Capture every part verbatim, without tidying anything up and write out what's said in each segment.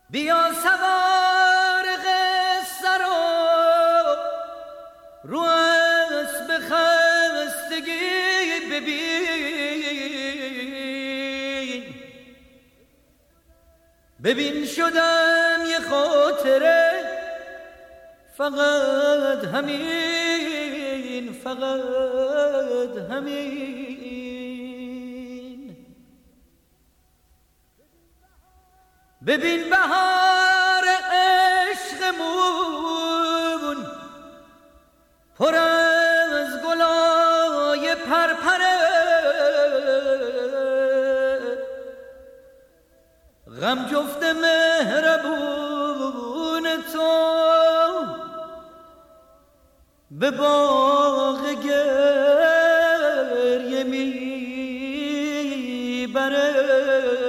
بیا سوار قصه رو رو اسب خستگی ببین، ببین شدم یه خاطره، فقط همین، فقط همین. ببین بهار عشقمون پر از گلای پرپره، غم جفت مهربون تو به باغ گریه میبره.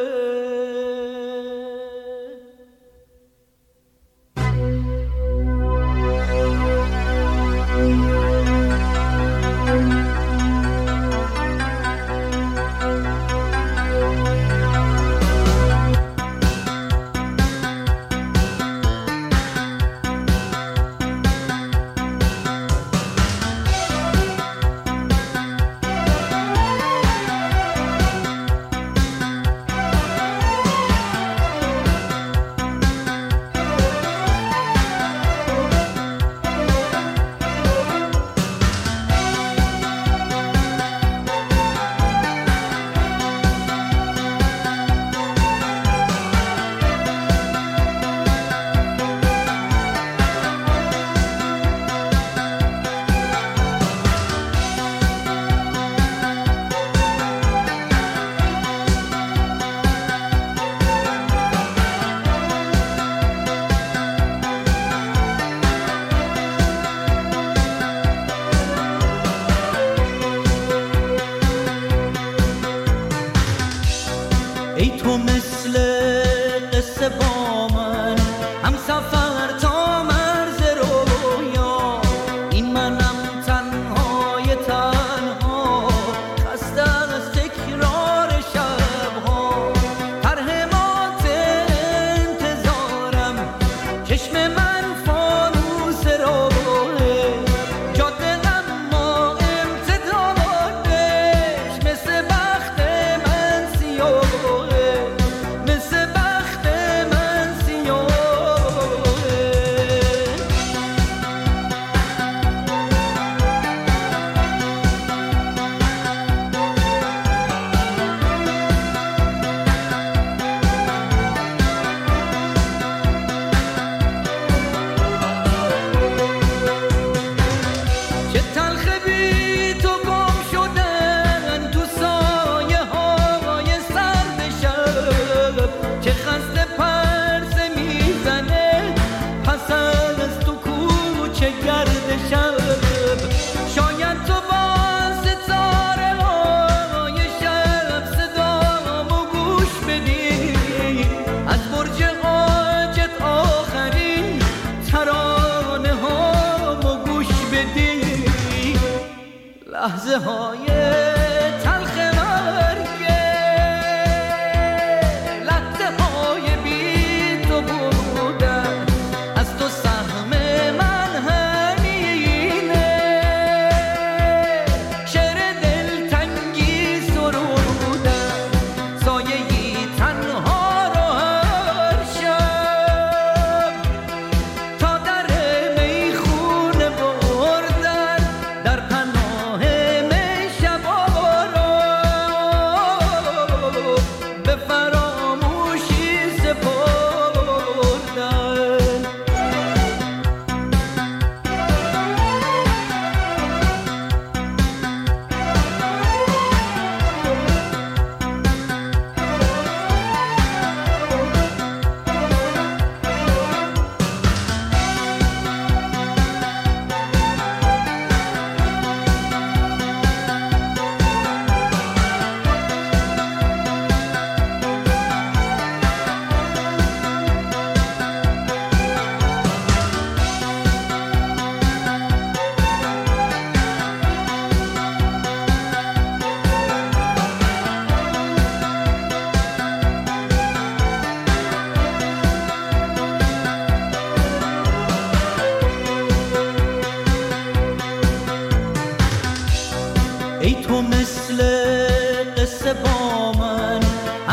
ای تو مثل قصه با من هم سفر تا مرز رویا، این منم تنهای تنها خسته از تکرار شبها، طرح مات انتظارم چشم من فانوس راهه، جاده اما امتدادش مثل بخت من سیاه، شاید تو با ستاره های شب صدامو گوش بدی، از برج حاجت آخرین ترانه هامو گوش بدی، لحظه های تلخ مرگه، لحظه های بی تو بودن، از تو سهم من در پناه می شب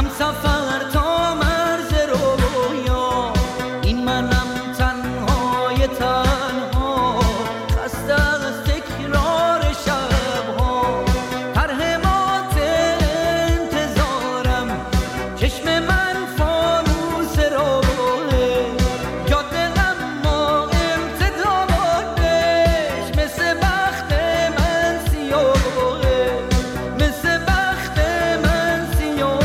همسفر تا مرز رویا، این منم تنهای تنها، خسته از تکرار شبها، ترهمات انتظارم، چشم من فانوس راهه، جاده اما امتدادش مثل بخت من سیاهه، مثل بخت من سیاهه.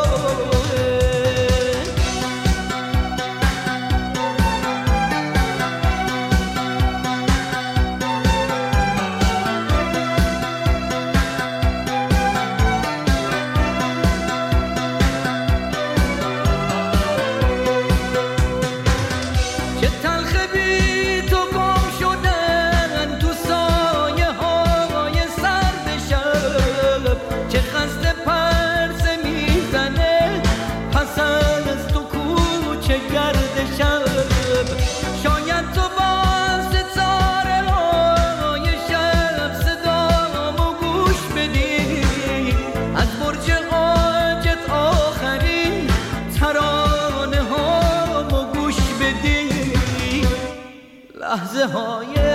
چه تلخ بی تو گم شدن تو سایه های سرد شب، چه خسته پرسه میزنه پس از تو کوچه گرد شب. شاید تو با ستاره های شب صدامو گوش بدی، از برج عاجت آخرین ترانه هامو گوش بدی، لحظه های